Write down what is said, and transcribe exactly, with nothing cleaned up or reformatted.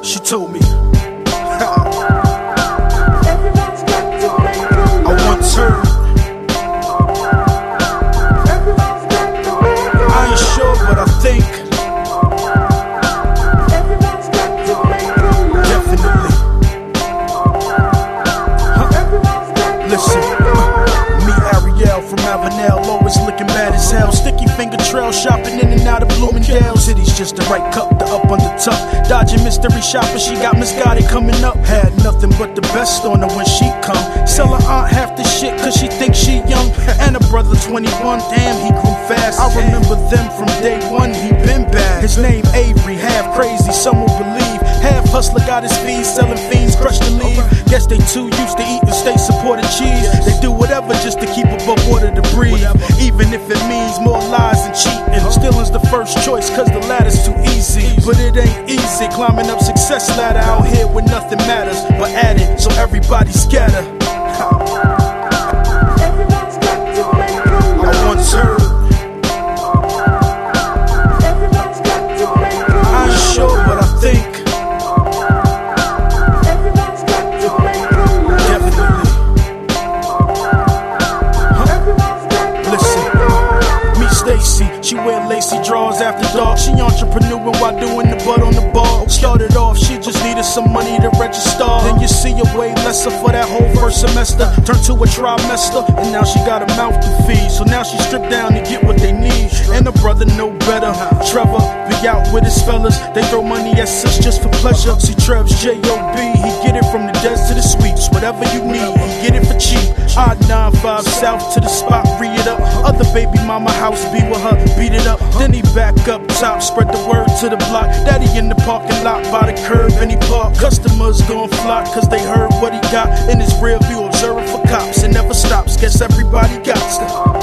She told me I once heard, I ain't sure but I think definitely. Huh? Listen, me Ariel from Avenel, always looking bad as hell. Sticky finger trail, shopping in and out of Bloomingdale. City's just the right cup, the up on the top. Dodging mystery shopping, she got misguided coming up. Had nothing but the best on her when she come. Sell her aunt half the shit cause she thinks she young. And her brother twenty-one, damn he grew fast. I remember them from day one, he been bad. His name Avery, half crazy, some will believe. Half hustler got his fees, selling fiends, crushed to leave. Guess they too used to eating state supported cheese. They do whatever just to keep above water to breathe. Even if it means more lies and cheating. Stealing's the first choice cause the ladder's too easy. But it ain't easy climbing up success ladder out here where nothing matters but at it, so everybody scatter. I once heard, I ain't sure but I think definitely. Huh? Listen, meet Stacy, she wear lacy drawers after dark. She entrepreneuring while doing the butt on the bar. Started off, she just needed some money to register. Then you see her way lesser for that whole first semester. Turned to a trimester, and now she got a mouth to feed. So now she stripped down to get what they need. And her brother know better. Trevor be out with his fellas. They throw money at us just for pleasure. See Trev's J O B, he get it from the dead to the sweeps. Whatever you need, he get it for cheap. Odd nine five south to the spot, re it up. Other baby mama house be with her, beat it up. Then he back up top, spread the word to the block. Daddy in the parking lot by the curb and he park. Customers gon' flock cause they heard what he got in his rear view, observing for cops. It never stops, guess everybody got to.